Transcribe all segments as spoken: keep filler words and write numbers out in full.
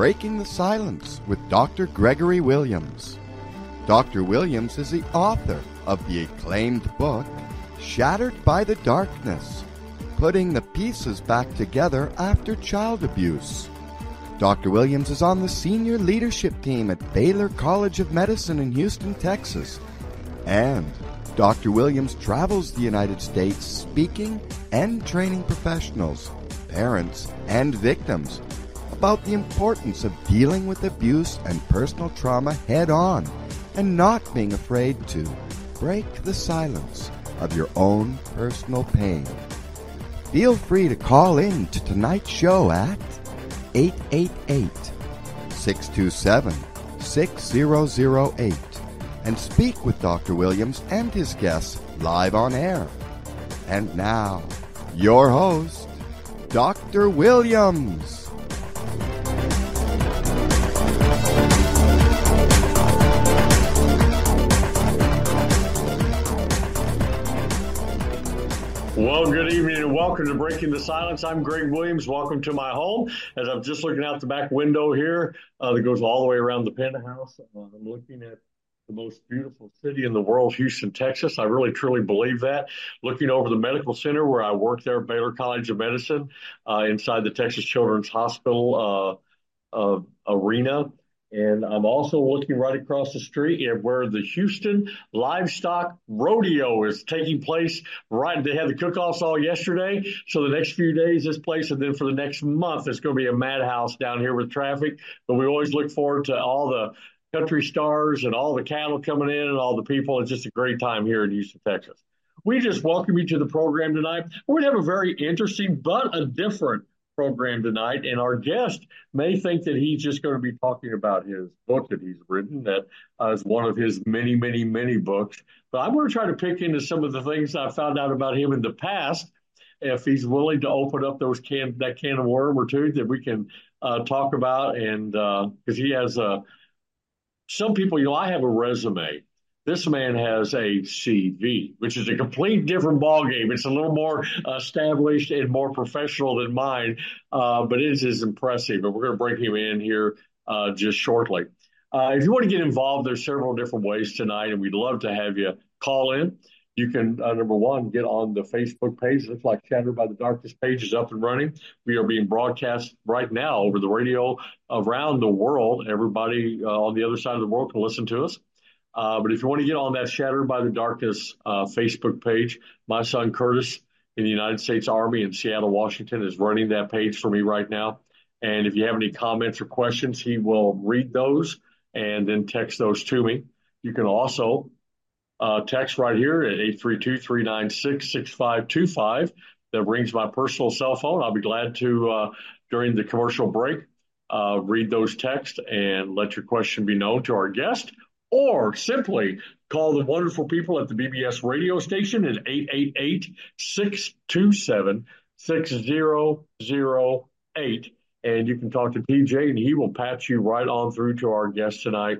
Breaking the Silence with Doctor Gregory Williams. Doctor Williams is the author of the acclaimed book, Shattered by the Darkness, Putting the Pieces Back Together After Child Abuse. Doctor Williams is on the senior leadership team at Baylor College of Medicine in Houston, Texas. And Doctor Williams travels the United States speaking and training professionals, parents, and victims about the importance of dealing with abuse and personal trauma head-on and not being afraid to break the silence of your own personal pain. Feel free to call in to tonight's show at eight eight eight, six two seven, six zero zero eight and speak with Doctor Williams and his guests live on air. And now, your host, Doctor Williams. Well, good evening and welcome to Breaking the Silence. I'm Greg Williams. Welcome to my home. As I'm just looking out the back window here uh, that goes all the way around the penthouse, uh, I'm looking at the most beautiful city in the world, Houston, Texas. I really, truly believe that. Looking over the medical center where I work there, Baylor College of Medicine, uh, inside the Texas Children's Hospital uh, uh, arena. And I'm also looking right across the street at where the Houston Livestock Rodeo is taking place. Right, they had the cook-offs all yesterday. So the next few days, this place, and then for the next month, it's going to be a madhouse down here with traffic. But we always look forward to all the country stars and all the cattle coming in and all the people. It's just a great time here in Houston, Texas. We just welcome you to the program tonight. We're going to have a very interesting but a different program tonight, and our guest may think that he's just going to be talking about his book that he's written, that uh, is one of his many, many, many books. But I'm going to try to pick into some of the things I found out about him in the past, if he's willing to open up those can that can of worm or two that we can uh, talk about, and because uh, he has a. Uh, some people, you know, I have a resume. This man has a C V, which is a complete different ballgame. It's a little more established and more professional than mine, uh, but it is impressive. And we're going to bring him in here uh, just shortly. Uh, if you want to get involved, there's several different ways tonight, and we'd love to have you call in. You can, uh, number one, get on the Facebook page. It looks like Shattered by the Darkness page is up and running. We are being broadcast right now over the radio around the world. Everybody uh, on the other side of the world can listen to us. Uh, but if you want to get on that Shattered by the Darkness uh, Facebook page, my son Curtis in the United States Army in Seattle, Washington, is running that page for me right now. And if you have any comments or questions, he will read those and then text those to me. You can also uh, text right here at eight three two, three nine six, six five two five. That rings my personal cell phone. I'll be glad to, uh, during the commercial break, uh, read those texts and let your question be known to our guest. Or simply call the wonderful people at the B B S radio station at eight eight eight, six two seven, six zero zero eight. And you can talk to T J, and he will patch you right on through to our guest tonight.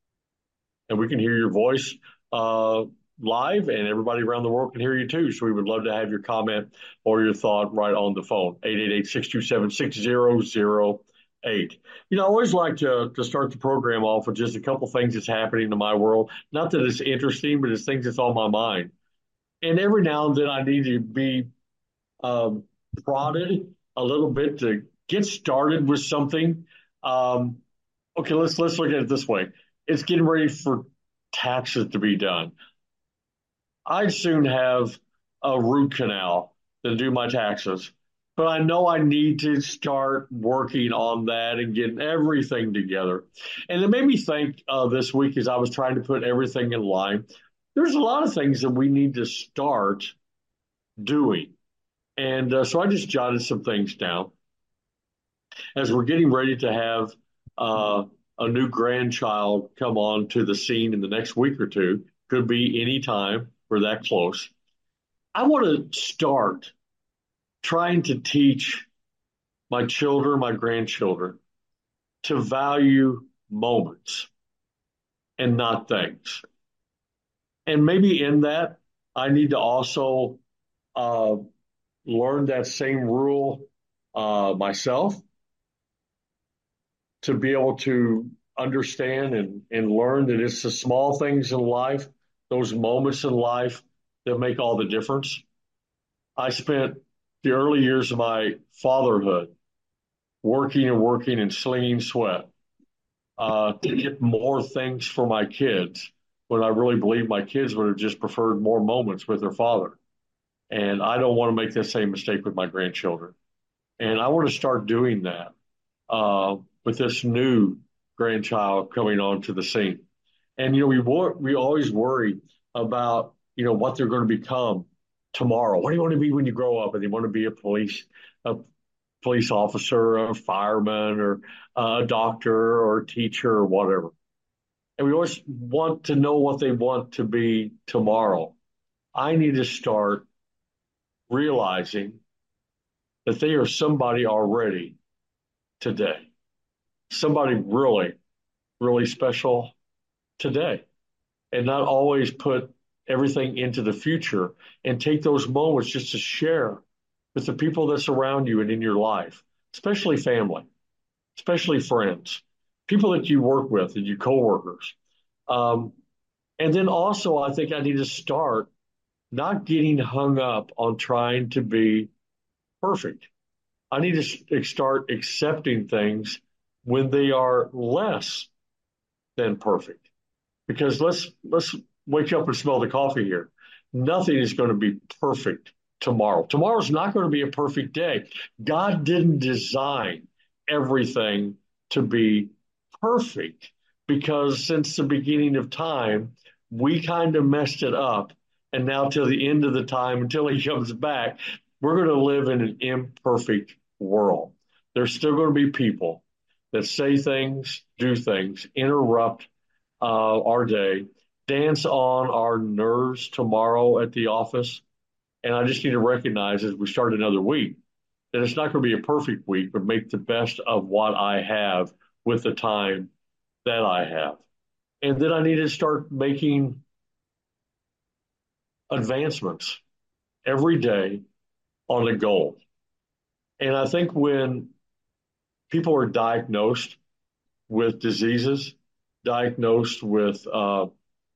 And we can hear your voice uh, live, and everybody around the world can hear you too. So we would love to have your comment or your thought right on the phone, eight eight eight, six two seven, six zero zero eight. You know, I always like to, to start the program off with just a couple things that's happening in my world. Not that it's interesting, but it's things that's on my mind. And every now and then I need to be um, prodded a little bit to get started with something. Um, okay, let's let's look at it this way. It's getting ready for taxes to be done. I soon have a root canal to do my taxes. But I know I need to start working on that and getting everything together. And it made me think uh, this week as I was trying to put everything in line, there's a lot of things that we need to start doing. And uh, so I just jotted some things down. As we're getting ready to have uh, a new grandchild come on to the scene in the next week or two, could be any time, we're that close. I want to start trying to teach my children, my grandchildren, to value moments and not things. And maybe in that, I need to also uh, learn that same rule uh, myself to be able to understand and, and learn that it's the small things in life, those moments in life that make all the difference. I spent the early years of my fatherhood working and working and slinging sweat uh, to get more things for my kids when I really believe my kids would have just preferred more moments with their father. And I don't want to make the same mistake with my grandchildren. And I want to start doing that uh, with this new grandchild coming onto the scene. And, you know, we wor- we always worry about, you know, what they're going to become tomorrow. What do you want to be when you grow up? And you want to be a police, a police officer, a fireman, or a doctor, or a teacher, or whatever. And we always want to know what they want to be tomorrow. I need to start realizing that they are somebody already today, somebody really, really special today, and not always put everything into the future, and take those moments just to share with the people that surround you and in your life, especially family, especially friends, people that you work with and your coworkers. Um, and then also, I think I need to start not getting hung up on trying to be perfect. I need to start accepting things when they are less than perfect. Because let's let's wake up and smell the coffee here. Nothing is going to be perfect tomorrow. Tomorrow's not going to be a perfect day. God didn't design everything to be perfect, because since the beginning of time, we kind of messed it up. And now till the end of the time, until he comes back, we're going to live in an imperfect world. There's still going to be people that say things, do things, interrupt uh, our day, dance on our nerves tomorrow at the office. And I just need to recognize as we start another week that it's not going to be a perfect week, but make the best of what I have with the time that I have. And then I need to start making advancements every day on a goal. And I think when people are diagnosed with diseases, diagnosed with uh,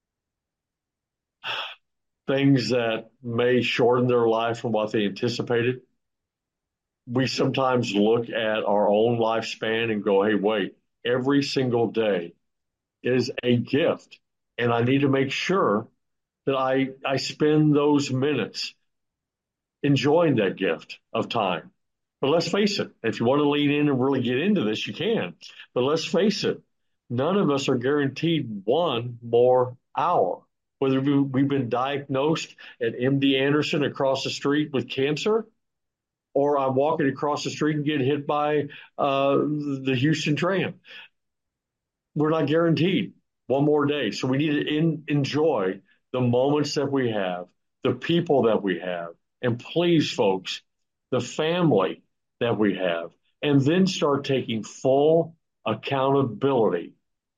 things that may shorten their life from what they anticipated, we sometimes look at our own lifespan and go, hey, wait, every single day is a gift. And I need to make sure that I, I spend those minutes enjoying that gift of time. But let's face it, if you want to lean in and really get into this, you can. But let's face it, none of us are guaranteed one more hour. Whether we've been diagnosed at M D Anderson across the street with cancer, or I'm walking across the street and get hit by uh, the Houston tram. We're not guaranteed one more day. So we need to in, enjoy the moments that we have, the people that we have, and please, folks, the family that we have, and then start taking full accountability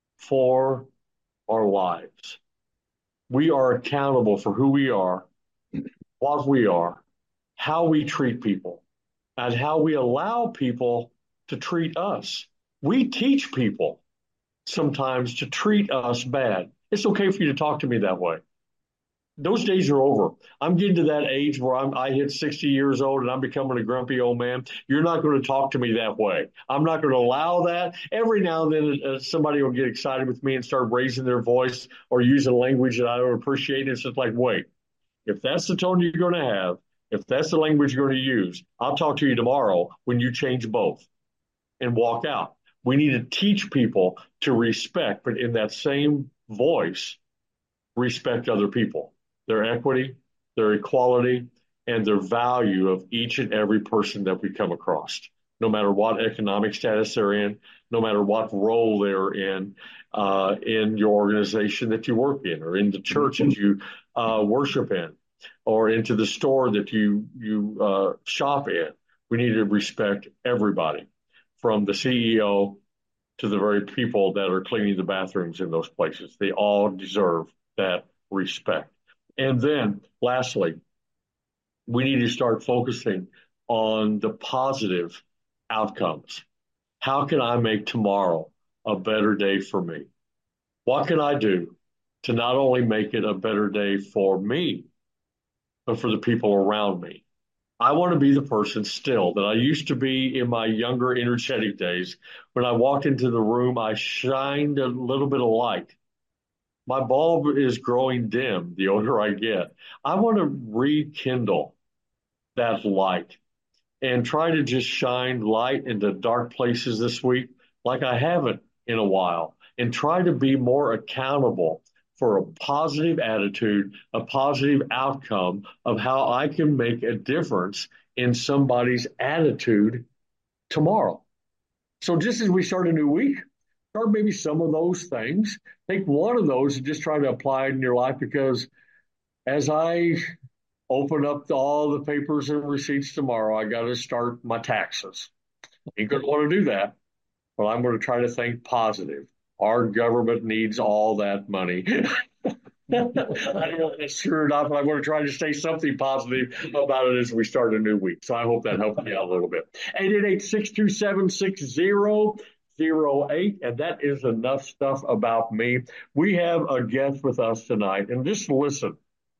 for our lives. We are accountable for who we are, what we are, how we treat people, and how we allow people to treat us. We teach people sometimes to treat us bad. It's okay for you to talk to me that way. Those days are over. I'm getting to that age where I'm, I hit sixty years old and I'm becoming a grumpy old man. You're not going to talk to me that way. I'm not going to allow that. Every now and then uh, somebody will get excited with me and start raising their voice or using language that I don't appreciate. It's just like, wait, if that's the tone you're going to have, if that's the language you're going to use, I'll talk to you tomorrow when you change both and walk out. We need to teach people to respect, but in that same voice, respect other people, their equity, their equality, and their value of each and every person that we come across, no matter what economic status they're in, no matter what role they're in, uh, in your organization that you work in, or in the church that you uh, worship in, or into the store that you, you uh, shop in. We need to respect everybody, from the C E O to the very people that are cleaning the bathrooms in those places. They all deserve that respect. And then lastly, we need to start focusing on the positive outcomes. How can I make tomorrow a better day for me? What can I do to not only make it a better day for me, but for the people around me? I want to be the person still that I used to be in my younger energetic days. When I walked into the room, I shined a little bit of light. My bulb is growing dim the older I get. I want to rekindle that light and try to just shine light into dark places this week like I haven't in a while, and try to be more accountable for a positive attitude, a positive outcome of how I can make a difference in somebody's attitude tomorrow. So just as we start a new week, start maybe some of those things. Take one of those and just try to apply it in your life, because as I open up all the papers and receipts tomorrow, I got to start my taxes. Ain't going to want to do that, but I'm going to try to think positive. Our government needs all that money. I don't want to screw it up, but I'm going to try to say something positive about it as we start a new week. So I hope that helps me out a little bit. eight eight eight, six two seven, six zero zero eight. And that is enough stuff about me. We have a guest with us tonight, and just listen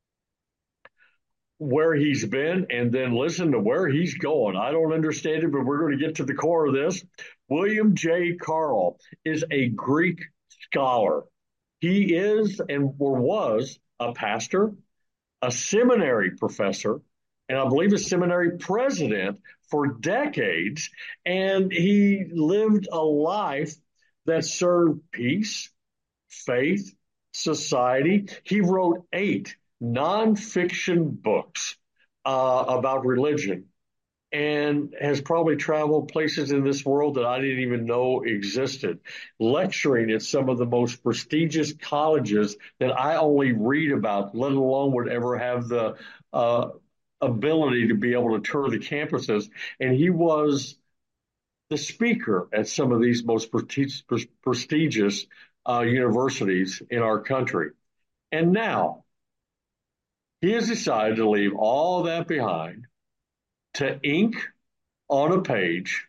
where he's been and then listen to where he's going. I don't understand it, but we're going to get to the core of this. William J. Carl is a Greek scholar. He is and or was a pastor, a seminary professor, and I believe a seminary president for decades. And he lived a life that served peace, faith, society. He wrote eight nonfiction books uh, about religion, and has probably traveled places in this world that I didn't even know existed, lecturing at some of the most prestigious colleges that I only read about, let alone would ever have the uh, ability to be able to tour the campuses. And he was the speaker at some of these most prestigious uh, universities in our country. And now, he has decided to leave all that behind to ink on a page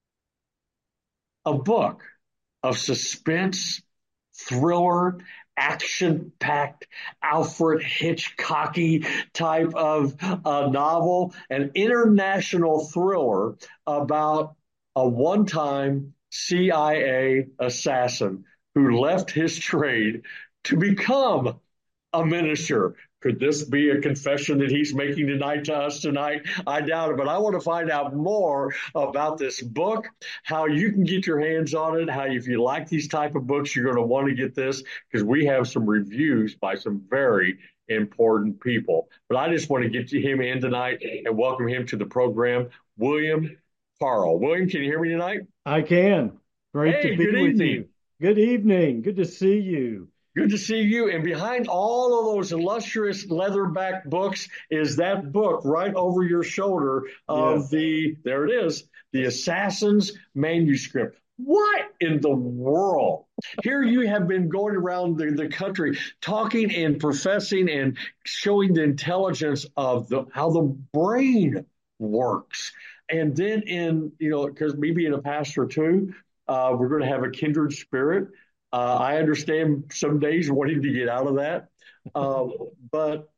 a book of suspense, thriller, action-packed, Alfred Hitchcocky type of uh, novel, an international thriller about a one-time C I A assassin who left his trade to become a minister. Could this be a confession that he's making tonight to us tonight? I doubt it, but I want to find out more about this book, how you can get your hands on it, how if you like these type of books, you're going to want to get this, because we have some reviews by some very important people. But I just want to get him in tonight and welcome him to the program, William Carl. William, can you hear me tonight? I can. Great hey, to be good with evening. you. Good evening. Good to see you. Good to see you. And behind all of those illustrious leatherback books is that book right over your shoulder of yes. the, there it is, the Assassin's Manuscript. What in the world? Here you have been going around the, the country talking and professing and showing the intelligence of the, how the brain works. And then in, you know, because me being a pastor too, uh, we're going to have a kindred spirit. Uh, I understand some days wanting to get out of that. Uh, but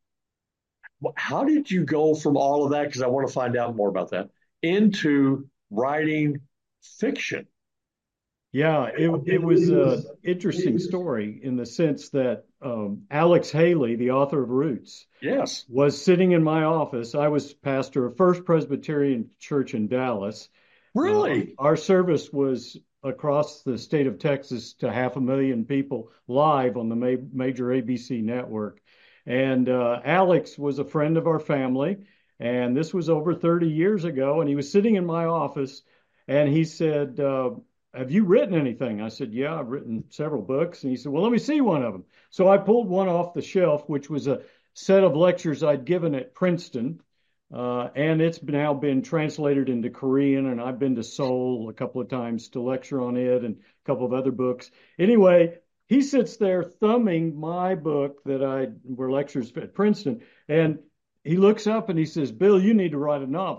how did you go from all of that, because I want to find out more about that, into writing fiction? Yeah, it, it was an interesting story in the sense that um, Alex Haley, the author of Roots, yes, was sitting in my office. I was pastor of First Presbyterian Church in Dallas. Really? Uh, our service was across the state of Texas to half a million people live on the ma- major A B C network. And uh, Alex was a friend of our family, and this was over thirty years ago. And he was sitting in my office, and he said, uh, have you written anything? I said, yeah, I've written several books. And he said, well, let me see one of them. So I pulled one off the shelf, which was a set of lectures I'd given at Princeton. Uh, and it's now been translated into Korean, and I've been to Seoul a couple of times to lecture on it and a couple of other books. Anyway, he sits there thumbing my book that I were lectures at Princeton, and he looks up and he says, Bill, you need to write a novel.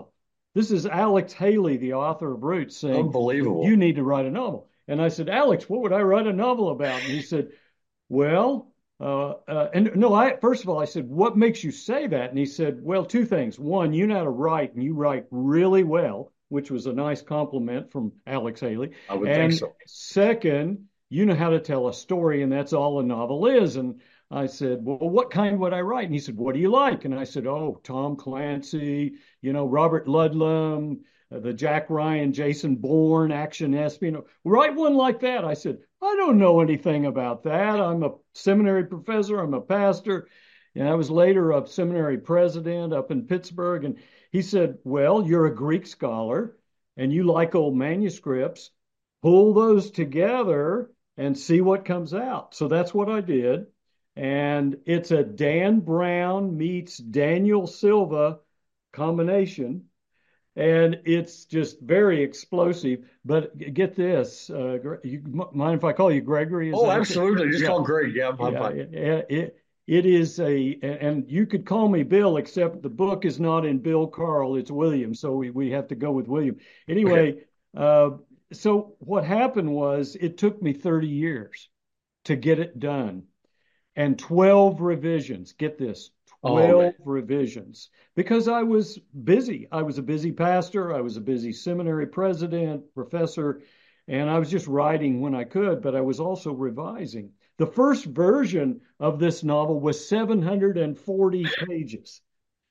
This is Alex Haley, the author of Roots, saying, you Unbelievable. need to write a novel. And I said, Alex, what would I write a novel about? And he said, well, uh, uh, and no, I, first of all, I said, what makes you say that? And he said, well, two things. One, you know how to write and you write really well, which was a nice compliment from Alex Haley. I would And think so. second, you know how to tell a story, and that's all a novel is. And I said, well, what kind would I write? And he said, what do you like? And I said, oh, Tom Clancy, you know, Robert Ludlum, uh, the Jack Ryan, Jason Bourne, action espionage. Write one like that. I said, I don't know anything about that. I'm a seminary professor. I'm a pastor. And I was later a seminary president up in Pittsburgh. And he said, well, you're a Greek scholar and you like old manuscripts. Pull those together and see what comes out. So that's what I did. And it's a Dan Brown meets Daniel Silva combination. And it's just very explosive. But get this, uh, you mind if I call you Gregory? Is Oh, that okay? absolutely. Just Yeah. call Greg. Yeah, I'm Yeah, fine. it, it, it is a, and you could call me Bill, except the book is not in Bill Carl, it's William. So we, we have to go with William. Anyway, Okay. uh, so what happened was it took me thirty years to get it done and twelve revisions. Get this, Oh, man. twelve revisions because I was busy. I was a busy pastor. I was a busy seminary president, professor, and I was just writing when I could, but I was also revising. The first version of this novel was seven hundred forty pages.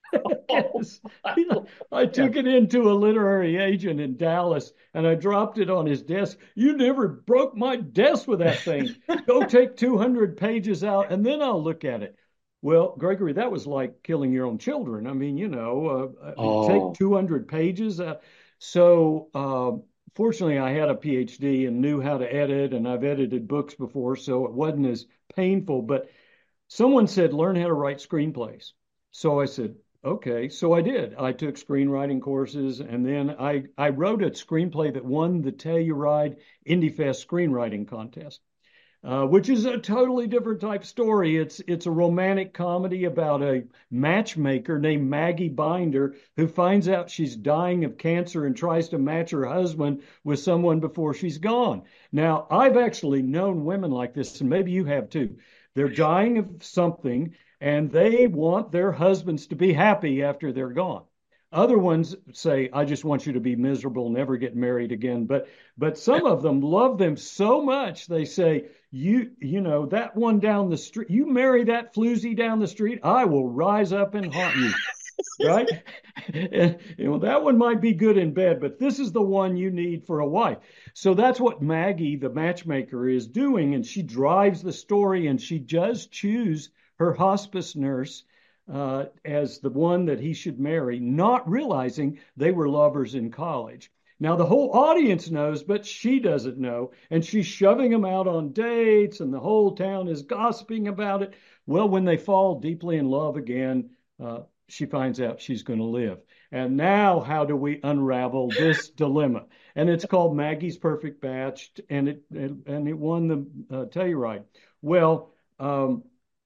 Yes. Yeah. I took it into a literary agent in Dallas and I dropped it on his desk. You never broke my desk with that thing. Go take two hundred pages out and then I'll look at it. Well, Gregory, that was like killing your own children. I mean, you know, uh, take Oh, two hundred pages. Uh, so, uh, fortunately, I had a PhD and knew how to edit, and I've edited books before, so it wasn't as painful. But someone said, learn how to write screenplays. So I said, okay. So I did. I took screenwriting courses and then I, I wrote a screenplay that won the Telluride IndieFest screenwriting contest, uh, which is a totally different type story. It's, it's a romantic comedy about a matchmaker named Maggie Binder who finds out she's dying of cancer and tries to match her husband with someone before she's gone. Now, I've actually known women like this, and maybe you have too. They're dying of something and they want their husbands to be happy after they're gone. Other ones say, I just want you to be miserable, never get married again. But but some of them love them so much they say, you you know, that one down the street, you marry that floozy down the street, I will rise up and haunt you. Right? And, you know, that one might be good in bed, but this is the one you need for a wife. So that's what Maggie, the matchmaker, is doing. And she drives the story and she does choose her hospice nurse uh, as the one that he should marry, not realizing they were lovers in college. Now, the whole audience knows, but she doesn't know. And she's shoving them out on dates, and the whole town is gossiping about it. Well, when they fall deeply in love again, uh, she finds out she's going to live. And now, how do we unravel this dilemma? And it's called Maggie's Perfect Match, and it and it won the uh, Telluride. Well, um,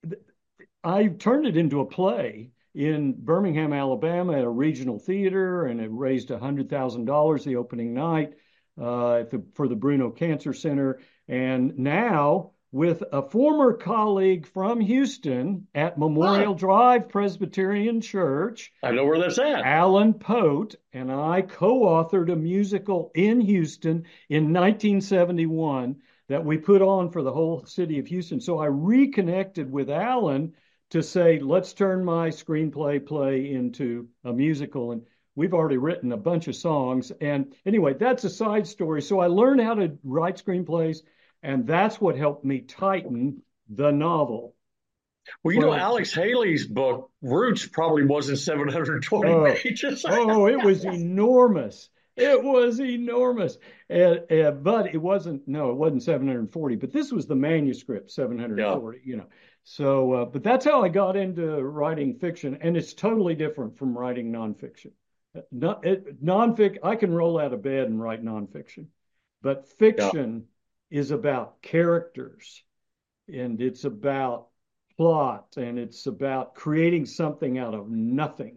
I turned it into a play in Birmingham, Alabama, at a regional theater, and it raised one hundred thousand dollars the opening night uh, the, for the Bruno Cancer Center. And now, with a former colleague from Houston at Memorial hi. Drive Presbyterian Church, I know where that's at. Alan Pote, and I co-authored a musical in Houston in nineteen seventy-one that we put on for the whole city of Houston. So I reconnected with Alan to say, let's turn my screenplay play into a musical. And we've already written a bunch of songs. And anyway, that's a side story. So I learned how to write screenplays, and that's what helped me tighten the novel. Well, you know, Well, Alex Haley's book, Roots, probably wasn't seven hundred twenty oh, pages. oh, it was enormous. It was enormous. And, and, but it wasn't, no, it wasn't seven hundred forty, but this was the manuscript, Yeah. seven hundred forty, you know. So, uh, but that's how I got into writing fiction. And it's totally different from writing nonfiction. Not, it, nonfic, I can roll out of bed and write nonfiction, but Yeah. fiction is about characters and it's about plot and it's about creating something out of nothing.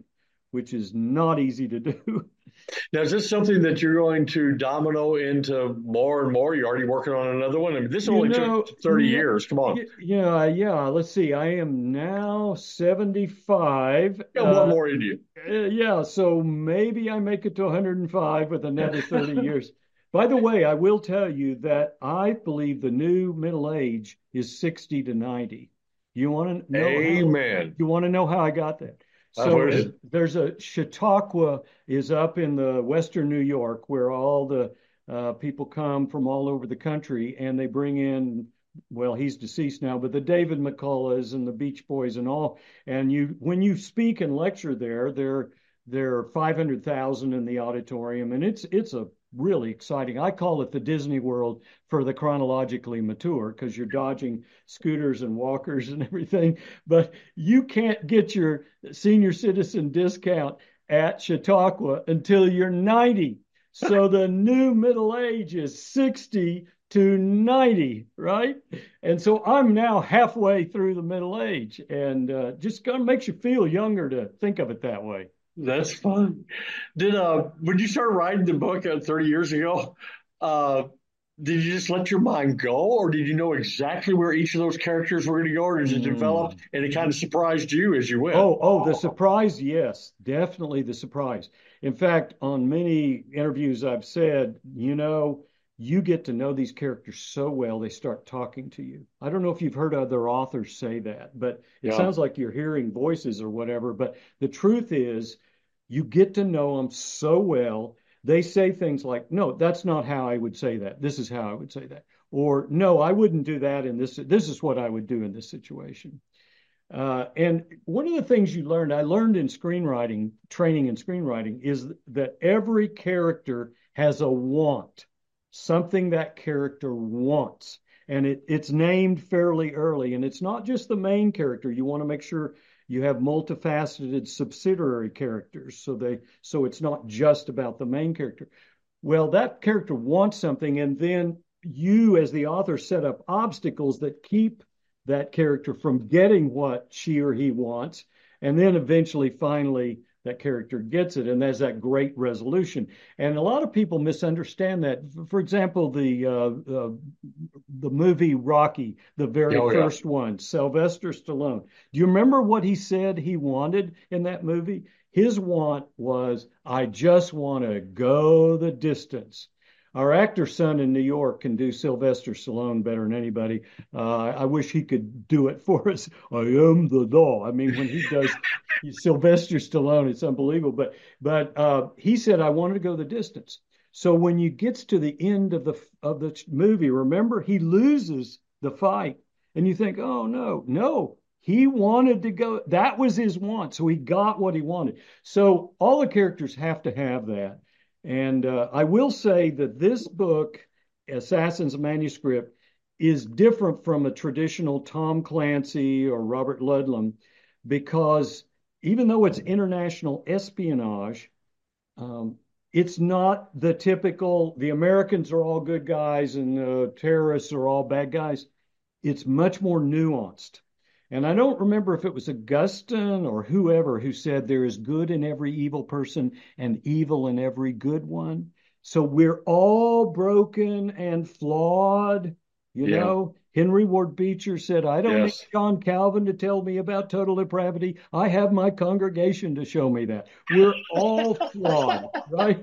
which is not easy to do. Now, is this something that you're going to domino into more and more? You're already working on another one. I mean, this You only took know, thirty yeah, years. Come on. yeah, yeah. Let's see. I am now seventy-five. Yeah, one Uh, more in you. uh, yeah, so maybe I make it to one hundred five with another thirty years. By the way, I will tell you that I believe the new middle age is sixty to ninety. You want to know how Amen. you want to know how I got that? Uh, So what is uh, it? there's a Chautauqua is up in the western New York where all the uh, people come from all over the country and they bring in, well, he's deceased now, but the David McCulloughs and the Beach Boys and all. And you, when you speak and lecture there, there there are five hundred thousand in the auditorium, and it's it's a really exciting. I call it the Disney World for the chronologically mature because you're dodging scooters and walkers and everything, but you can't get your senior citizen discount at Chautauqua until you're ninety. So the new middle age is sixty to ninety, right? And so I'm now halfway through the middle age, and uh, just kind of makes you feel younger to think of it that way. That's fun. Did uh when you started writing the book uh, thirty years ago, uh did you just let your mind go, or did you know exactly where each of those characters were going to go, or did it develop Mm. and it kind of surprised you as you went? Oh, oh, the surprise, yes, definitely the surprise. In fact, on many interviews, I've said, you know, you get to know these characters so well, they start talking to you. I don't know if you've heard other authors say that, but it Yeah. sounds like you're hearing voices or whatever. But the truth is, you get to know them so well. They say things like, no, that's not how I would say that. This is how I would say that. Or, no, I wouldn't do that in this. This is what I would do in this situation. Uh, and one of the things you learned, I learned in screenwriting, training in screenwriting, is that every character has a want, something that character wants. And it, it's named fairly early. And it's not just the main character. You want to make sure you have multifaceted subsidiary characters so they so it's not just about the main character. Well, that character wants something, and then you, as the author, set up obstacles that keep that character from getting what she or he wants. And then eventually, finally, that character gets it. And there's that great resolution. And a lot of people misunderstand that. For example, the uh, uh, the movie Rocky, the very Oh, yeah. first one, Sylvester Stallone. Do you remember what he said he wanted in that movie? His want was, I just want to go the distance. Our actor son in New York can do Sylvester Stallone better than anybody. Uh, I wish he could do it for us. I am the law. I mean, when he does Sylvester Stallone, it's unbelievable. But but uh, he said, I wanted to go the distance. So when you gets to the end of the of the movie, remember he loses the fight, and you think, oh no, no. He wanted to go. That was his want. So he got what he wanted. So all the characters have to have that. And uh, I will say that this book, Assassin's Manuscript, is different from a traditional Tom Clancy or Robert Ludlum because even though it's international espionage, um, it's not the typical, the Americans are all good guys and the terrorists are all bad guys. It's much more nuanced. And I don't remember if it was Augustine or whoever who said there is good in every evil person and evil in every good one. So we're all broken and flawed. You Yeah. know, Henry Ward Beecher said, I don't Yes. need John Calvin to tell me about total depravity. I have my congregation to show me that. We're all flawed, right?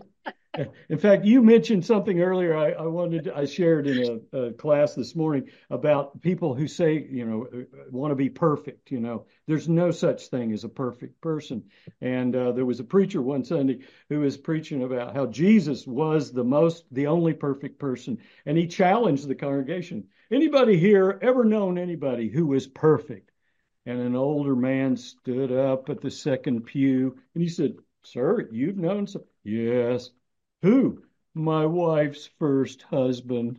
In fact, you mentioned something earlier. I, I wanted to, I shared in a, a class this morning about people who say, you know, want to be perfect. You know, there's no such thing as a perfect person. And uh, there was a preacher one Sunday who was preaching about how Jesus was the most, the only perfect person, and he challenged the congregation. Anybody here ever known anybody who was perfect? And an older man stood up at the second pew and he said, "Sir, you've known some." "Yes." "Who?" "My wife's first husband."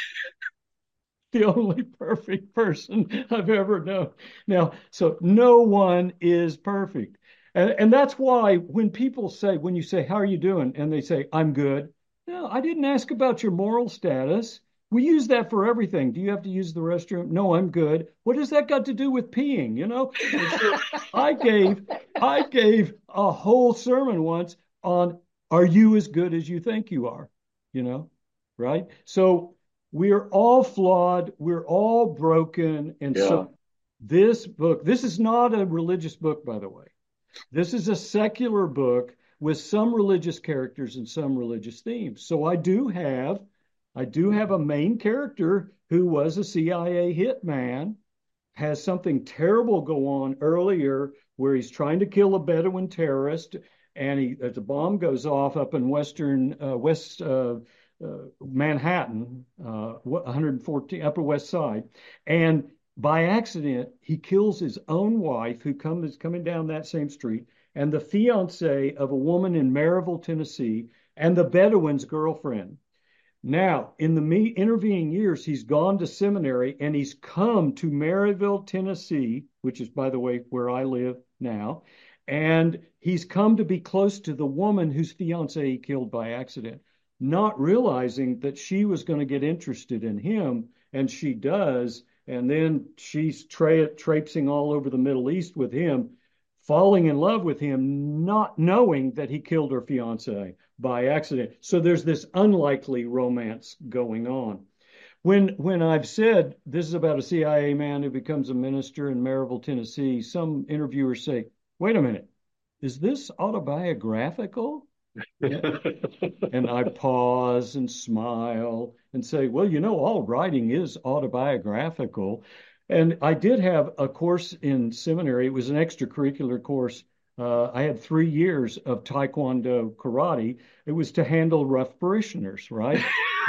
The only perfect person I've ever known. Now, so no one is perfect. And, and that's why when people say, when you say, how are you doing? And they say, I'm good. No, I didn't ask about your moral status. We use that for everything. Do you have to use the restroom? No, I'm good. What has that got to do with peeing? You know, so I gave I gave a whole sermon once on, are you as good as you think you are? You know, right? So we're all flawed. We're all broken. And yeah. So this book, this is not a religious book, by the way. This is a secular book with some religious characters and some religious themes. So I do have, I do have a main character who was a C I A hitman, has something terrible go on earlier where he's trying to kill a Bedouin terrorist, and he, as a bomb goes off up in western uh, West uh, uh, Manhattan, uh, one fourteen Upper West Side, and by accident he kills his own wife, who come, is coming down that same street, and the fiance of a woman in Maryville, Tennessee, and the Bedouin's girlfriend. Now, in the me- intervening years, he's gone to seminary and he's come to Maryville, Tennessee, which is, by the way, where I live now. And he's come to be close to the woman whose fiance he killed by accident, not realizing that she was going to get interested in him, and she does. And then she's tra- traipsing all over the Middle East with him, falling in love with him, not knowing that he killed her fiance by accident. So there's this unlikely romance going on. When when I've said this is about a C I A man who becomes a minister in Maryville, Tennessee, some interviewers say, wait a minute, is this autobiographical? And I pause and smile and say, well, you know, all writing is autobiographical. And I did have a course in seminary. It was an extracurricular course. Uh, I had three years of Taekwondo karate. It was to handle rough parishioners, right?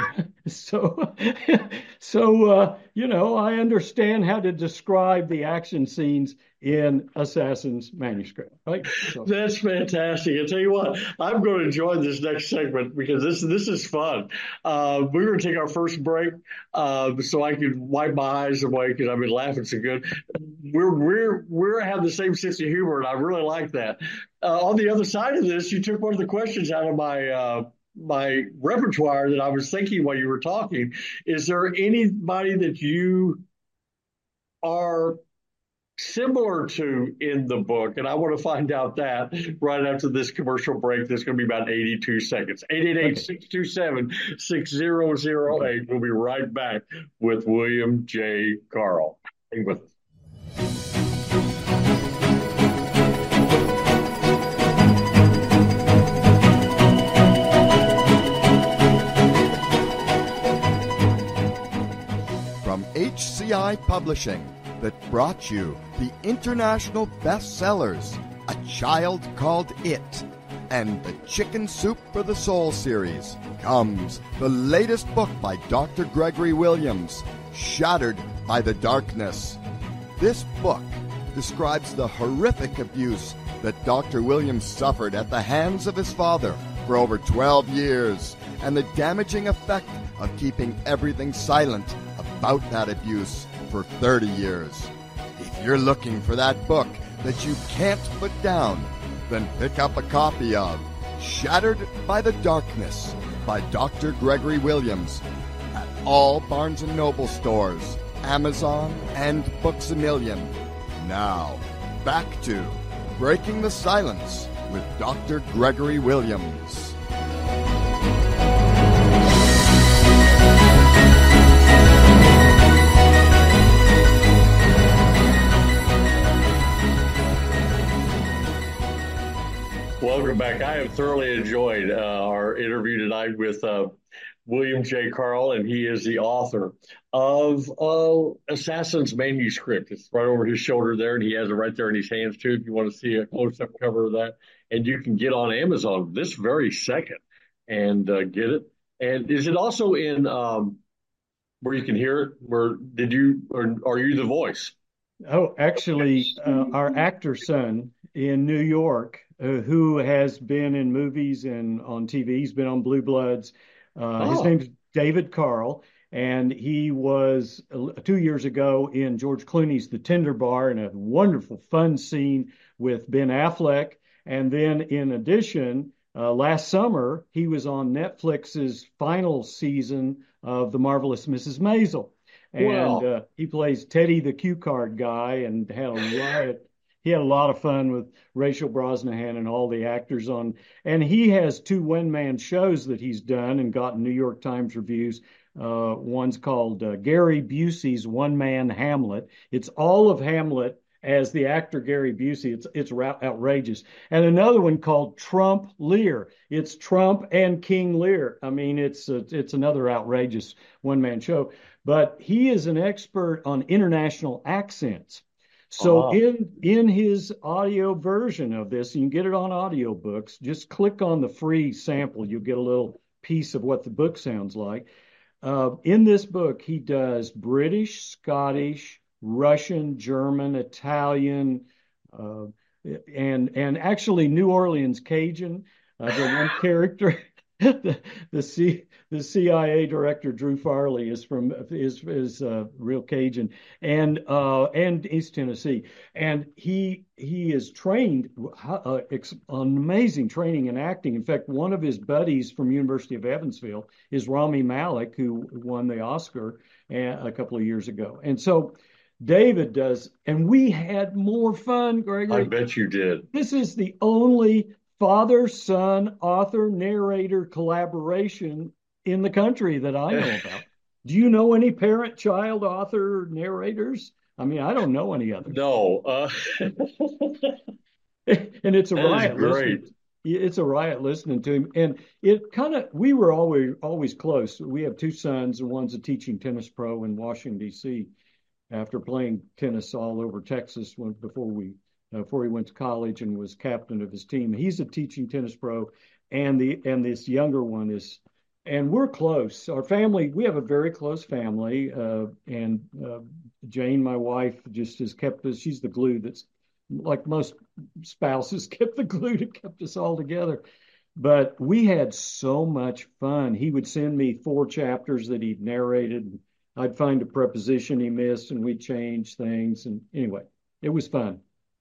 so, so uh, you know, I understand how to describe the action scenes in Assassin's Manuscript, right? So. That's fantastic. I tell you what, I'm going to enjoy this next segment because this this is fun. Uh, we're going to take our first break uh, so I can wipe my eyes away because I've been laughing so good. We're we're we're have the same sense of humor, and I really like that. Uh, on the other side of this, you took one of the questions out of my. Uh, my repertoire that I was thinking while you were talking. Is there anybody that you are similar to in the book? And I want to find out that right after this commercial break. That's going to be about eighty-two seconds. eight eight eight, six two seven, six zero zero eight. We'll be right back with William J. Carl. Stay with us. H C I Publishing, that brought you the international bestsellers, A Child Called It, and the Chicken Soup for the Soul series, comes the latest book by Doctor Gregory Williams, Shattered by the Darkness. This book describes the horrific abuse that Doctor Williams suffered at the hands of his father for over twelve years, and the damaging effect of keeping everything silent about that abuse for thirty years. If you're looking for that book that you can't put down, then pick up a copy of Shattered by the Darkness by Doctor Gregory Williams at all Barnes and Noble stores, Amazon, and Books A Million. Now, back to Breaking the Silence with Doctor Gregory Williams. Welcome back. I have thoroughly enjoyed uh, our interview tonight with uh, William J. Carl, and he is the author of uh, Assassin's Manuscript. It's right over his shoulder there, and he has it right there in his hands, too, if you want to see a close-up cover of that. And you can get on Amazon this very second and uh, get it. And is it also in um, where you can hear it? Where did you, or are you the voice? Oh, actually, uh, our actor son in New York, uh, who has been in movies and on T V, he's been on Blue Bloods. Uh, oh. His name's David Carl, and he was uh, two years ago in George Clooney's The Tender Bar in a wonderful, fun scene with Ben Affleck. And then in addition, Uh, last summer, he was on Netflix's final season of The Marvelous Missus Maisel, and Well, uh, he plays Teddy the cue card guy, and had a riot. He had a lot of fun with Rachel Brosnahan and all the actors on. And he has two one-man shows that he's done and gotten New York Times reviews. Uh, one's called uh, Gary Busey's One Man Hamlet. It's all of Hamlet as the actor Gary Busey. It's it's outrageous. And another one called Trump Lear. It's Trump and King Lear. I mean, it's uh, it's another outrageous one man show. But he is an expert on international accents. So uh, in in his audio version of this, you can get it on audiobooks. Just click on the free sample. You'll get a little piece of what the book sounds like. Uh, in this book, he does British, Scottish, Russian, German, Italian, uh, and and actually New Orleans Cajun. Uh, the one character, the the, C, the C I A director Drew Farley is from is is uh, real Cajun, and uh, and East Tennessee, and he he is trained uh, ex- amazing training in acting. In fact, one of his buddies from University of Evansville is Rami Malek, who won the Oscar a, a couple of years ago, and so. David does, and we had more fun, I Gregory. bet you did. This is the only father, son, author, narrator collaboration in the country that I know about. Do you know any parent, child, author, narrators? I mean, I don't know any others. No, uh, And it's a that is riot listening. great. It's a riot listening to him. And it kind of, we were always always close. We have two sons, and one's a teaching tennis pro in Washington, D C after playing tennis all over Texas when, before we uh, before he went to college and was captain of his team. He's a teaching tennis pro, and the and this younger one is, and we're close. Our family, we have a very close family, uh, and uh, Jane, my wife, just has kept us. She's the glue that's like most spouses kept the glue that kept us all together. But we had so much fun. He would send me four chapters that he'd narrated. I'd find a preposition he missed and we'd change things. And anyway, it was fun.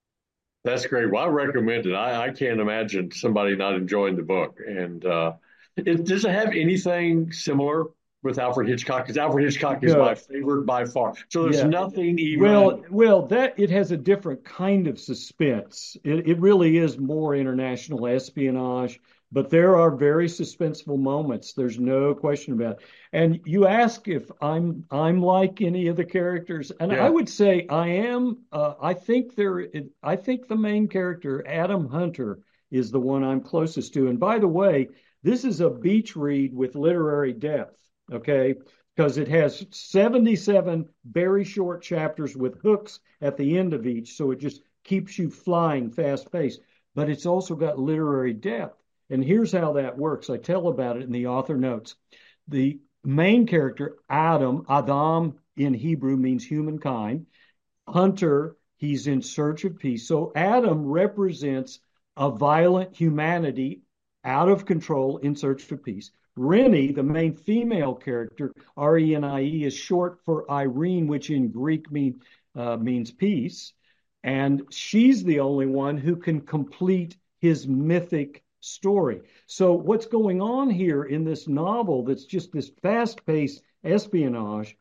That's great. Well, I recommend it. I, I can't imagine somebody not enjoying the book. And uh, it, does it have anything similar with Alfred Hitchcock? Because Alfred Hitchcock is my No, favorite by far. So there's yeah. nothing Well, even. well, that it has a different kind of suspense. It, it really is more international espionage, but there are very suspenseful moments. There's no question about it. And you ask if I'm I'm like any of the characters, and I Yeah. would say I am. Uh, I think there. I think the main character, Adam Hunter, is the one I'm closest to. And by the way, this is a beach read with literary depth. Okay, because it has seventy-seven very short chapters with hooks at the end of each. So it just keeps you flying fast paced. But it's also got literary depth. And here's how that works. I tell about it in the author notes. The main character, Adam, Adam in Hebrew means humankind. Hunter, he's in search of peace. So Adam represents a violent humanity out of control in search of peace. Rennie, the main female character, R E N I E, is short for Irene, which in Greek mean, uh, means peace. And she's the only one who can complete his mythic story. So what's going on here in this novel that's just this fast-paced espionage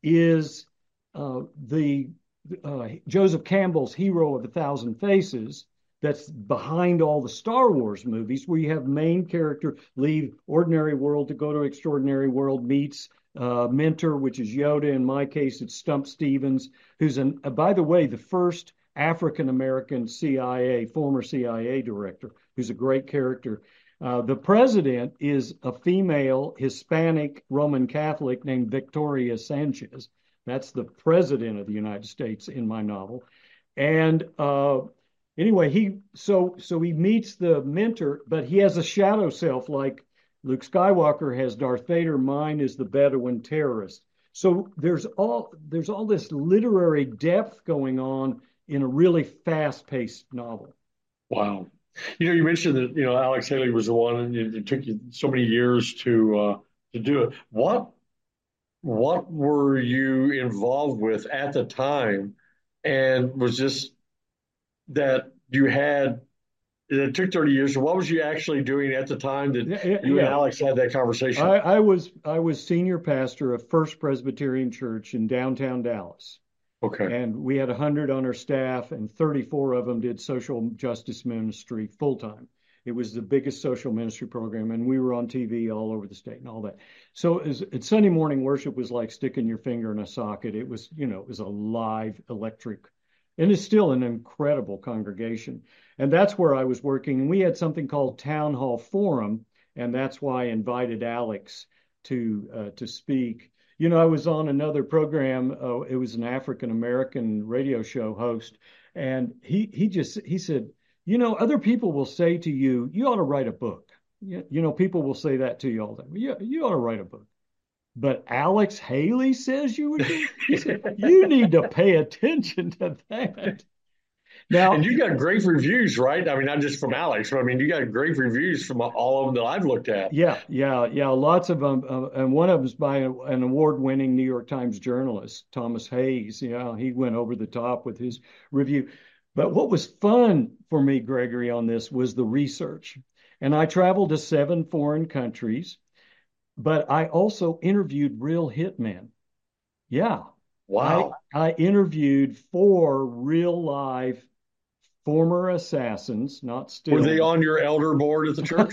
is uh, the uh, Joseph Campbell's Hero of a Thousand Faces that's behind all the Star Wars movies, where you have main character leave ordinary world to go to extraordinary world, meets uh, mentor, which is Yoda. In my case, it's Stump Stevens, who's an, uh, by the way, the first African-American C I A, former C I A director, who's a great character. Uh, the president is a female Hispanic Roman Catholic named Victoria Sanchez. That's the president of the United States in my novel. And uh, anyway, he so so he meets the mentor, but he has a shadow self like Luke Skywalker has Darth Vader. Mine is the Bedouin terrorist. So there's all there's all this literary depth going on in a really fast-paced novel. Wow. You know, you mentioned that, you know, Alex Haley was the one, and it, it took you so many years to uh, to do it. What what were you involved with at the time? And was just that you had it took thirty years. So what was you actually doing at the time that Yeah, you and yeah. Alex had that conversation? I, I was I was senior pastor of First Presbyterian Church in downtown Dallas. Okay. And we had one hundred on our staff, and thirty-four of them did social justice ministry full time. It was the biggest social ministry program, and we were on T V all over the state and all that. So it was, it, Sunday morning worship was like sticking your finger in a socket. It was, you know, it was a live electric, and it's still an incredible congregation. And that's where I was working. And we had something called Town Hall Forum, and that's why I invited Alex to uh, to speak. You know, I was on another program. Uh, it was an African American radio show host, and he he just he said, you know, other people will say to you, you ought to write a book. You, you know, people will say that to you all the time. You, you ought to write a book. But Alex Haley says you would do. He said, you need to pay attention to that. Now, and you got great reviews, right? I mean, not just from Alex, but I mean, you got great reviews from all of them that I've looked at. Yeah, yeah, yeah. Lots of them. Uh, and one of them is by a, an award-winning New York Times journalist, Thomas Hayes. You know, he went over the top with his review. But what was fun for me, Gregory, on this was the research. And I traveled to seven foreign countries, but I also interviewed real hitmen. Yeah. Wow. I, I interviewed four real live former assassins, not still. Were they on your elder board at the church?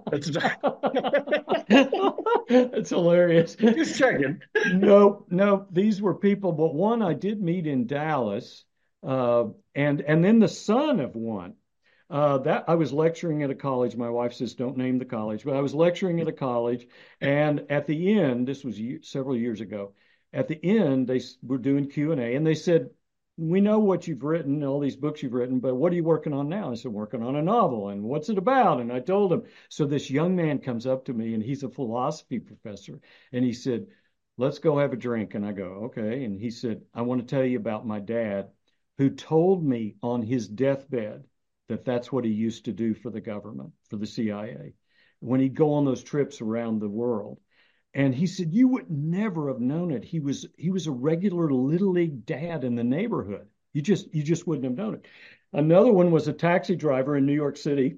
It's hilarious. Just checking. No, no, these were people, but one I did meet in Dallas, uh, and and then the son of one. Uh, that I was lecturing at a college. My wife says don't name the college, but I was lecturing at a college, and at the end, this was several years ago. At the end, they were doing Q and A, and they said, we know what you've written, all these books you've written, but what are you working on now? I said, working on a novel. And what's it about? And I told him. So this young man comes up to me, and he's a philosophy professor. And he said, let's go have a drink. And I go, okay. And he said, I want to tell you about my dad, who told me on his deathbed that that's what he used to do for the government, for the C I A, when he'd go on those trips around the world. And he said, you would never have known it. He was he was a regular little league dad in the neighborhood. You just you just wouldn't have known it. Another one was a taxi driver in New York City.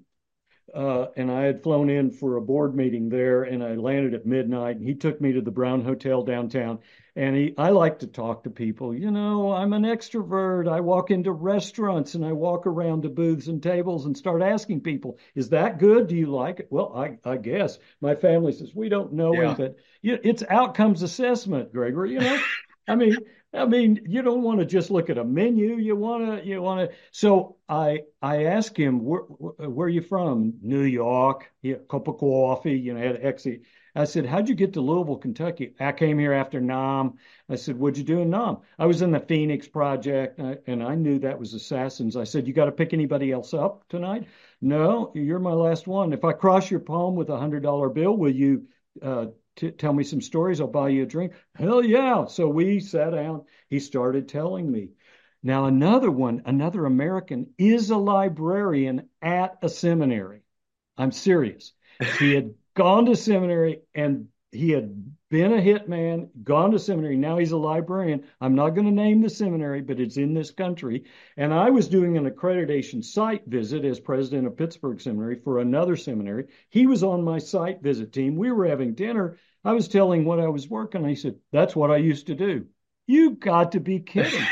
Uh, and I had flown in for a board meeting there, and I landed at midnight. And he took me to the Brown Hotel downtown. And he, I like to talk to people. You know, I'm an extrovert. I walk into restaurants and I walk around to booths and tables and start asking people, is that good? Do you like it? Well, I, I guess. My family says, we don't know Yeah. him, but you know, it's outcomes assessment, Gregory. You know, I mean, I mean, you don't want to just look at a menu. You want to, you want to. So I, I asked him, where, where are you from? New York. Yeah, cup of coffee. You know, had exit. I said, how'd you get to Louisville, Kentucky? I came here after Nam. I said, what'd you do in Nam? I was in the Phoenix Project, and I knew that was assassins. I said, you got to pick anybody else up tonight? No, you're my last one. If I cross your palm with a hundred dollar bill, will you uh, t- tell me some stories? I'll buy you a drink. Hell yeah. So we sat down. He started telling me. Now, another one, another American is a librarian at a seminary. I'm serious. He had gone to seminary, and he had been a hitman, gone to seminary. Now he's a librarian. I'm not going to name the seminary, but it's in this country. And I was doing an accreditation site visit as president of Pittsburgh Seminary for another seminary. He was on my site visit team. We were having dinner. I was telling what I was working on. He said, that's what I used to do. You got to be kidding.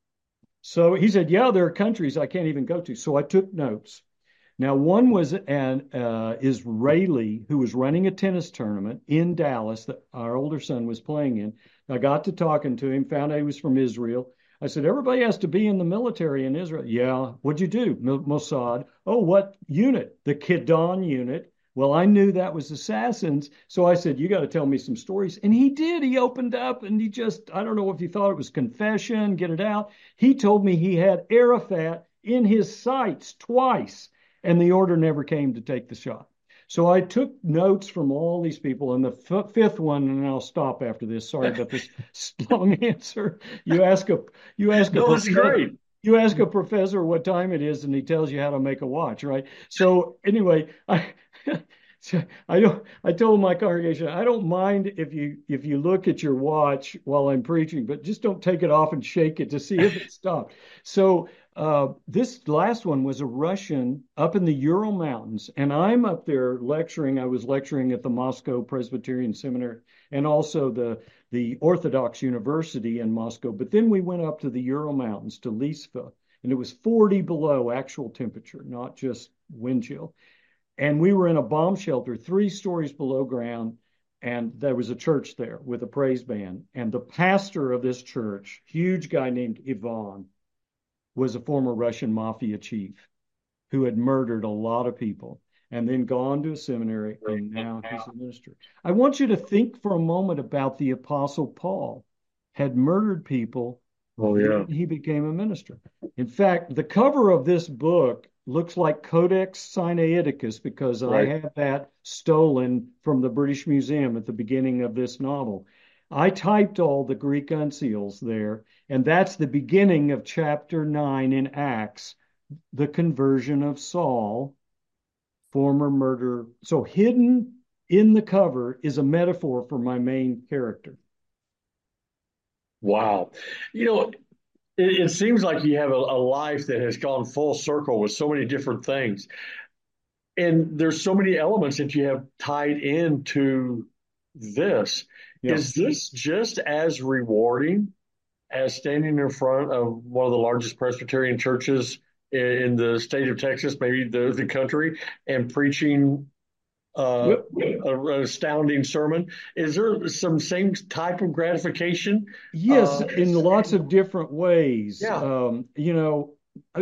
So he said, yeah, there are countries I can't even go to. So I took notes. Now, one was an uh, Israeli who was running a tennis tournament in Dallas that our older son was playing in. I got to talking to him, found out he was from Israel. I said, everybody has to be in the military in Israel. Yeah. What'd you do? Mossad. Oh, what unit? The Kidon unit. Well, I knew that was assassins. So I said, you got to tell me some stories. And he did. He opened up, and he just, I don't know if he thought it was confession, get it out. He told me he had Arafat in his sights twice, and the order never came to take the shot. So I took notes from all these people. And the f- fifth one, and I'll stop after this. Sorry about this long answer. You ask a, you ask a, No, that's great. You ask a professor what time it is, and he tells you how to make a watch, right? So anyway, I, So I don't. I told my congregation, I don't mind if you if you look at your watch while I'm preaching, but just don't take it off and shake it to see if it stopped. So uh, this last one was a Russian up in the Ural Mountains, and I'm up there lecturing. I was lecturing at the Moscow Presbyterian Seminary and also the the Orthodox University in Moscow. But then we went up to the Ural Mountains to Lisva, and it was forty below actual temperature, not just wind chill. And we were in a bomb shelter three stories below ground, and there was a church there with a praise band. And the pastor of this church, huge guy named Ivan, was a former Russian mafia chief who had murdered a lot of people and then gone to a seminary, and now he's a minister. I want you to think for a moment about the Apostle Paul had murdered people. Oh, yeah. He became a minister. In fact, the cover of this book looks like Codex Sinaiticus because right. I have that stolen from the British Museum at the beginning of this novel. I typed all the Greek uncials there, and that's the beginning of chapter nine in Acts, the conversion of Saul, former murderer. So hidden in the cover is a metaphor for my main character. Wow. You know, it, it seems like you have a, a life that has gone full circle with so many different things. And there's so many elements that you have tied into this. Yeah. Is this just as rewarding as standing in front of one of the largest Presbyterian churches in the state of Texas, maybe the, the country, and preaching uh, yep. an astounding sermon? Is there some same type of gratification? Yes, uh, in lots of different ways. Yeah. Um, you know,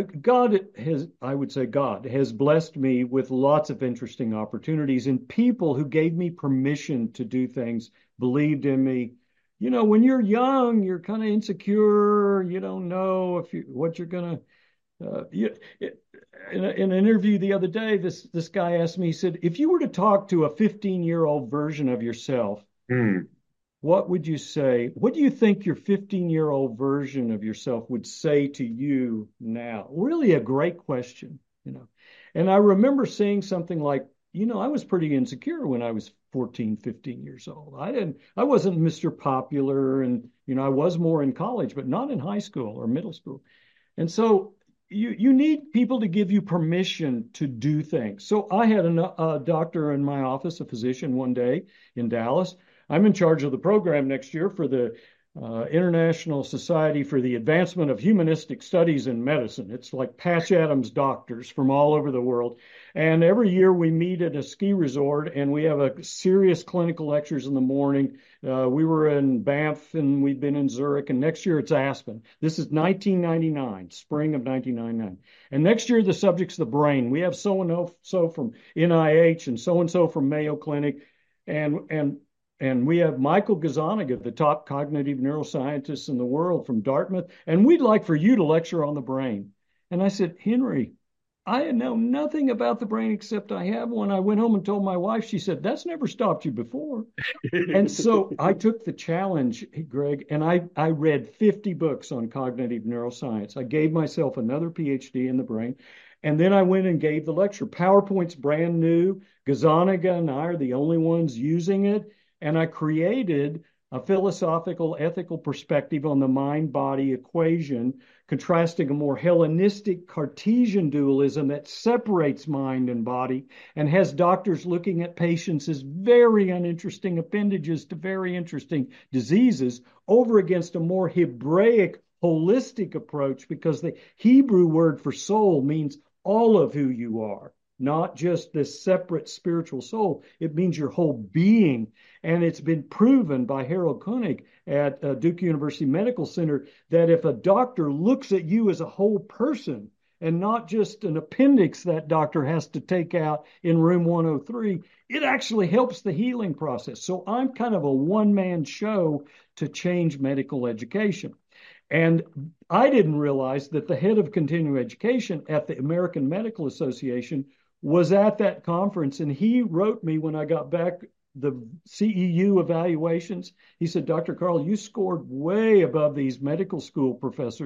God has, I would say God has blessed me with lots of interesting opportunities and people who gave me permission to do things, believed in me. You know, when you're young, you're kind of insecure. You don't know if you, what you're going to Uh, you, it, in, a, in an interview the other day, this this guy asked me, he said, if you were to talk to a fifteen-year-old version of yourself, mm. what would you say? What do you think your fifteen-year-old version of yourself would say to you now? Really a great question, you know. And I remember saying something like, you know, I was pretty insecure when I was fourteen, fifteen years old. I didn't, I wasn't Mister Popular, and, you know, I was more in college, but not in high school or middle school. And so You you need people to give you permission to do things. So I had a, a doctor in my office, a physician, one day in Dallas. I'm in charge of the program next year for the uh, International Society for the Advancement of Humanistic Studies in Medicine. It's like Patch Adams doctors from all over the world. And every year we meet at a ski resort and we have a serious clinical lectures in the morning. Uh, we were in Banff and we've been in Zurich, and next year it's Aspen. This is nineteen ninety-nine, spring of nineteen ninety-nine. And next year the subject's the brain. We have so-and-so from N I H and so-and-so from Mayo Clinic. And, and And we have Michael Gazzaniga, the top cognitive neuroscientist in the world from Dartmouth, and we'd like for you to lecture on the brain. And I said, Henry, I know nothing about the brain except I have one. I went home and told my wife. She said, that's never stopped you before. And so I took the challenge, Greg, and I, I read fifty books on cognitive neuroscience. I gave myself another P H D in the brain. And then I went and gave the lecture. PowerPoint's brand new. Gazzaniga and I are the only ones using it. And I created a philosophical, ethical perspective on the mind-body equation, contrasting a more Hellenistic Cartesian dualism that separates mind and body and has doctors looking at patients as very uninteresting appendages to very interesting diseases over against a more Hebraic, holistic approach, because the Hebrew word for soul means all of who you are. Not just this separate spiritual soul. It means your whole being. And it's been proven by Harold Koenig at uh, Duke University Medical Center that if a doctor looks at you as a whole person and not just an appendix that doctor has to take out in room one oh three, it actually helps the healing process. So I'm kind of a one-man show to change medical education. And I didn't realize that the head of continuing education at the American Medical Association was at that conference, and he wrote me when I got back the C E U evaluations. He said, Doctor Carl, you scored way above these medical school professors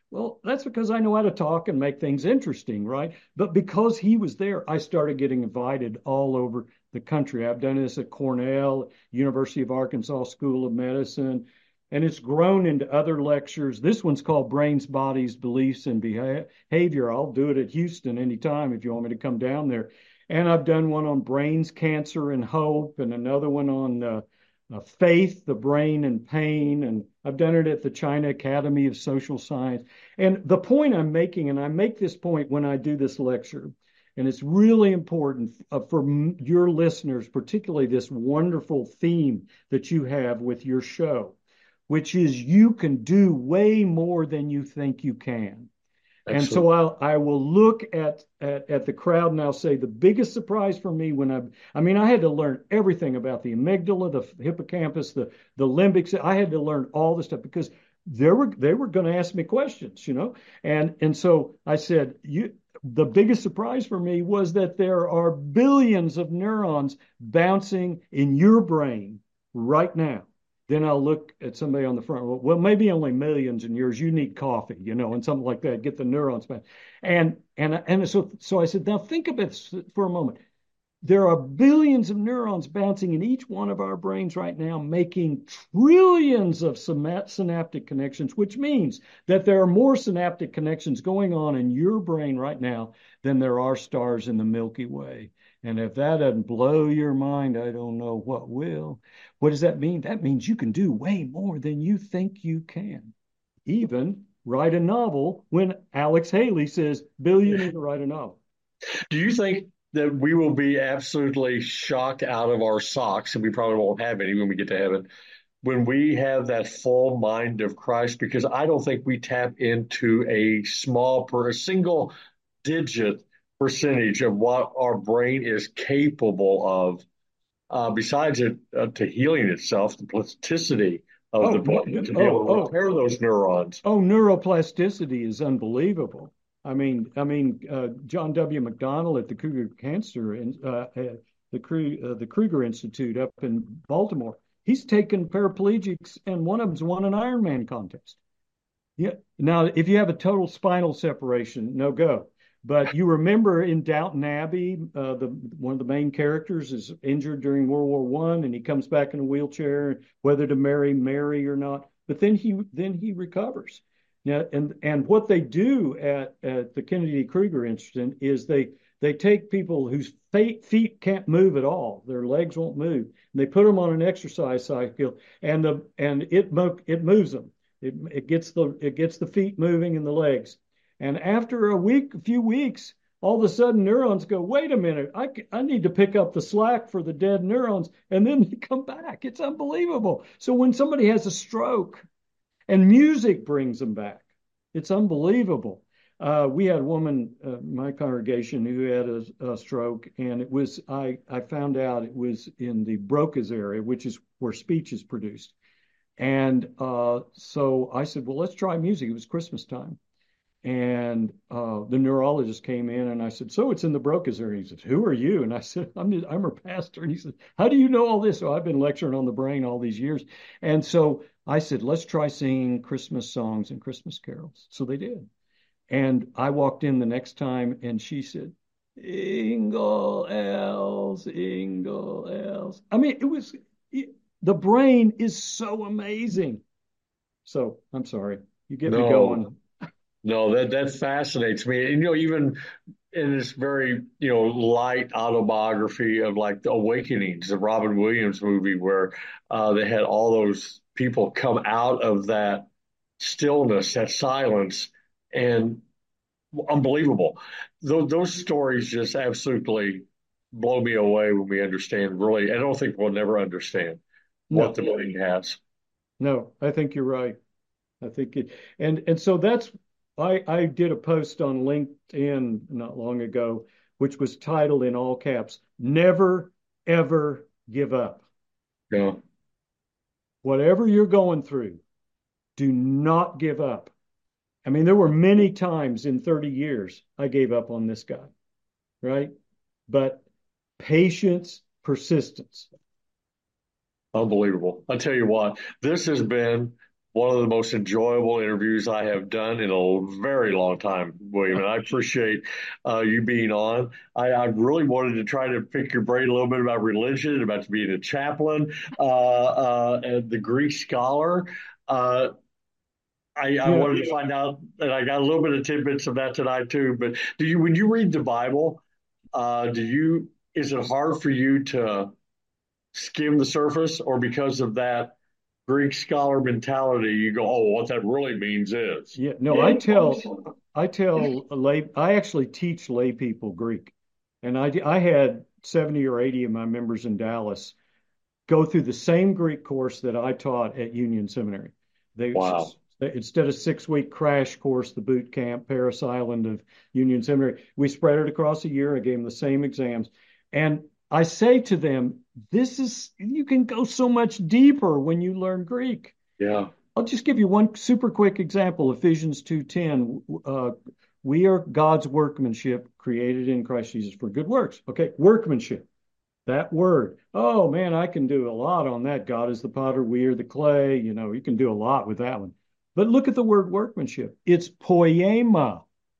Well, that's because I know how to talk and make things interesting, right? But because he was there, I started getting invited all over the country. I've done this at Cornell, University of Arkansas School of Medicine, and it's grown into other lectures. This one's called Brains, Bodies, Beliefs, and Behavior. I'll do it at Houston anytime if you want me to come down there. And I've done one on brains, cancer, and hope, and another one on uh, uh, faith, the brain, and pain. And I've done it at the China Academy of Social Science. And the point I'm making, and I make this point when I do this lecture, and it's really important uh, for m- your listeners, particularly this wonderful theme that you have with your show, which is you can do way more than you think you can. And Excellent. so I'll, I will look at, at, at the crowd and I'll say the biggest surprise for me when I, I mean, I had to learn everything about the amygdala, the hippocampus, the, the limbic. I had to learn all this stuff because they were, they were going to ask me questions, you know? And, and so I said, you, the biggest surprise for me was that there are billions of neurons bouncing in your brain right now. Then I'll look at somebody on the front. Well, maybe only millions in yours. You need coffee, you know, and something like that. Get the neurons back. And and and so so I said, now think of it for a moment. There are billions of neurons bouncing in each one of our brains right now, making trillions of synaptic connections, which means that there are more synaptic connections going on in your brain right now than there are stars in the Milky Way. And if that doesn't blow your mind, I don't know what will. What does that mean? That means you can do way more than you think you can. Even write a novel when Alex Haley says, Bill, you need to write a novel. Do you think that we will be absolutely shocked out of our socks, and we probably won't have any when we get to heaven, when we have that full mind of Christ? Because I don't think we tap into a small, per a single digit percentage of what our brain is capable of, uh, besides it uh, to healing itself, the plasticity of Oh, the brain, to be oh, able to oh, repair those neurons. oh, neuroplasticity is unbelievable. I mean, I mean, uh, John W. McDonnell at the Kruger Cancer and uh, the Kruger, uh, the Kruger Institute up in Baltimore, he's taken paraplegics, and one of them's won an Ironman contest. Yeah. Now, if you have a total spinal separation, no go. But you remember in Downton Abbey, uh, the one of the main characters is injured during World War One, and he comes back in a wheelchair, whether to marry Mary or not. But then he then he recovers. Now, and and what they do at, at the Kennedy Kruger Institute is they they take people whose feet, feet can't move at all, their legs won't move, and they put them on an exercise cycle, and the and it it moves them. It, it gets the it gets the feet moving and the legs. And after a week, a few weeks, all of a sudden neurons go, wait a minute, I, I need to pick up the slack for the dead neurons, and then they come back. It's unbelievable. So when somebody has a stroke and music brings them back, it's unbelievable. Uh, we had a woman, uh, my congregation, who had a, a stroke, and it was, I, I found out it was in the Broca's area, which is where speech is produced. And uh, so I said, well, let's try music. It was Christmas time. And uh, the neurologist came in and I said, so it's in the Broca's area. He said, who are you? And I said, I'm, just, I'm her pastor. And he said, how do you know all this? So I've been lecturing on the brain all these years. And so I said, let's try singing Christmas songs and Christmas carols. So they did. And I walked in the next time and she said, Ingle Elves, Ingle Elves. I mean, it was, it, the brain is so amazing. So I'm sorry. You get No. me going. No, that that fascinates me. And, you know, even in this very, you know, light autobiography of like the Awakenings, the Robin Williams movie, where uh, they had all those people come out of that stillness, that silence, and unbelievable. Those, those stories just absolutely blow me away when we understand, really. I don't think we'll never understand what No. the brain has. No, I think you're right. I think it, and and so that's I, I did a post on LinkedIn not long ago, which was titled in all caps, Never, Ever Give Up. Yeah. Whatever you're going through, do not give up. I mean, there were many times in thirty years I gave up on this guy, right? But patience, persistence. Unbelievable. I tell you what, this has been one of the most enjoyable interviews I have done in a very long time, William, and I appreciate uh, you being on. I, I really wanted to try to pick your brain a little bit about religion, about being a chaplain, uh, uh, and the Greek scholar. Uh, I, I wanted to find out, and I got a little bit of tidbits of that tonight too. But do you, when you read the Bible, uh, do you, is it hard for you to skim the surface, or because of that Greek scholar mentality, you go, oh, what that really means is? Yeah, no, I tell, I tell lay, I actually teach lay people Greek, and I, I had seventy or eighty of my members in Dallas go through the same Greek course that I taught at Union Seminary. They, wow. Instead of six week crash course, the boot camp, Paris Island of Union Seminary, we spread it across a year. I gave them the same exams, and I say to them, this is, you can go so much deeper when you learn Greek. Yeah. I'll just give you one super quick example. Ephesians two ten, uh, we are God's workmanship created in Christ Jesus for good works. Okay, workmanship, that word. Oh man, I can do a lot on that. God is the potter, we are the clay. You know, you can do a lot with that one. But look at the word workmanship. It's poema.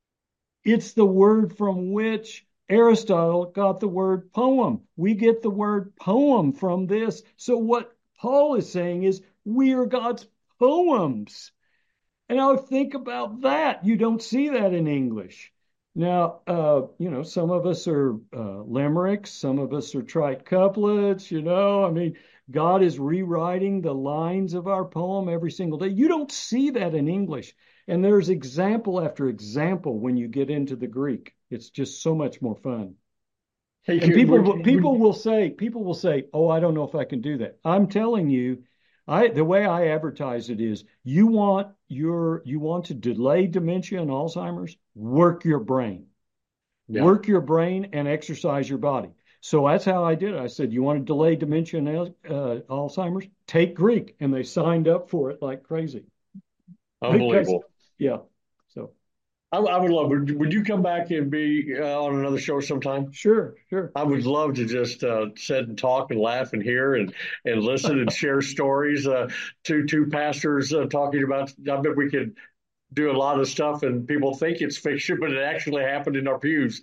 It's the word from which Aristotle got the word poem. We get the word poem from this. So what Paul is saying is we are God's poems. And I think about that. You don't see that in English. Now, uh, you know, some of us are uh, limericks. Some of us are trite couplets, you know. I mean, God is rewriting the lines of our poem every single day. You don't see that in English. And there's example after example when you get into the Greek. It's just so much more fun. Hey, and people, would, people would, will say, people will say, oh, I don't know if I can do that. I'm telling you, I, the way I advertise it is, you want your, you want to delay dementia and Alzheimer's, work your brain, yeah. work your brain and exercise your body. So that's how I did it. I said, you want to delay dementia and uh, Alzheimer's? Take Greek. And they signed up for it like crazy. Unbelievable. Because, yeah. So I, I would love, would, would you come back and be uh, on another show sometime? Sure, sure. I would love to just uh, sit and talk and laugh and hear and, and listen and share stories. Uh, two, two pastors uh, talking about, I bet we could do a lot of stuff and people think it's fiction, but it actually happened in our pews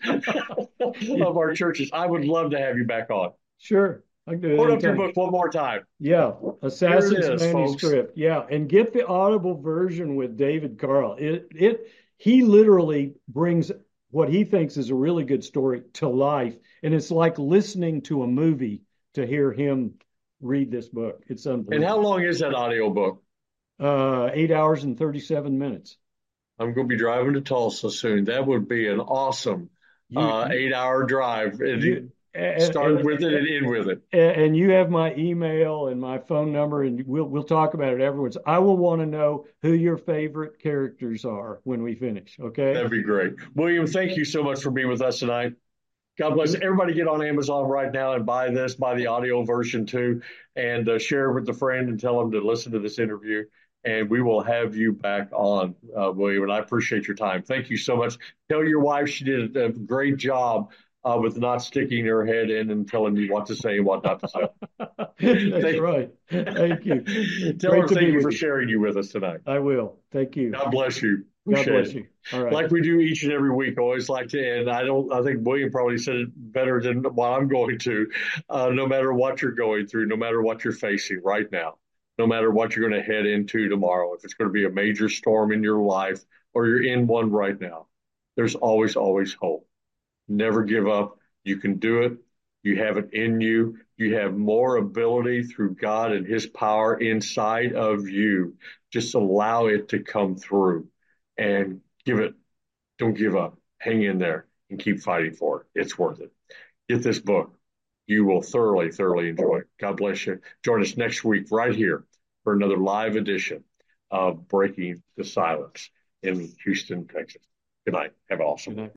of our churches. I would love to have you back on. Sure. I can do it. Hold up your book one more time. Yeah. Assassin's is, Manuscript. Folks. Yeah. And get the Audible version with David Carl. It, it, he literally brings what he thinks is a really good story to life. And it's like listening to a movie to hear him read this book. It's unbelievable. And how long is that audio book? Uh, eight hours and thirty-seven minutes. I'm going to be driving to Tulsa soon. That would be an awesome you, uh, eight-hour drive. And you, and, start and, with it and end with it. And you have my email and my phone number, and we'll we'll talk about it afterwards. I will want to know who your favorite characters are when we finish. Okay, that'd be great. William, thank you so much for being with us tonight. God bless. Everybody get on Amazon right now and buy this, buy the audio version too, and uh, share it with a friend and tell them to listen to this interview. And we will have you back on, uh, William, and I appreciate your time. Thank you so much. Tell your wife she did a great job uh, with not sticking her head in and telling you what to say and what not to say. That's thank, right. Thank you. Tell great her thank you for you. sharing you with us tonight. I will. Thank you. God bless you. God bless it. you. All right. Like we do each and every week, I always like to end. I don't. I think William probably said it better than what I'm going to. Uh, no matter what you're going through, no matter what you're facing right now, no matter what you're going to head into tomorrow, if it's going to be a major storm in your life or you're in one right now, there's always, always hope. Never give up. You can do it. You have it in you. You have more ability through God and his power inside of you. Just allow it to come through and give it. Don't give up. Hang in there and keep fighting for it. It's worth it. Get this book. You will thoroughly, thoroughly enjoy it. God bless you. Join us next week right here for another live edition of Breaking the Silence in Houston, Texas. Good night. Have an awesome night.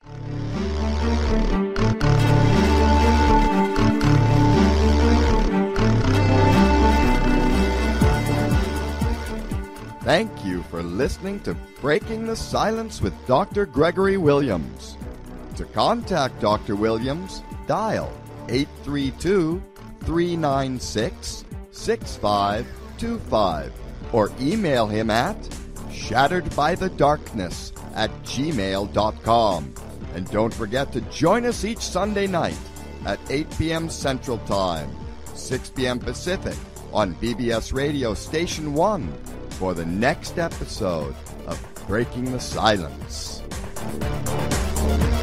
Thank you for listening to Breaking the Silence with Doctor Gregory Williams. To contact Doctor Williams, dial eight three two, three nine six, six five two five or email him at shatteredbythedarkness at gmail dot com. And don't forget to join us each Sunday night at eight p.m. Central Time, six p.m. Pacific on B B S Radio Station one for the next episode of Breaking the Silence.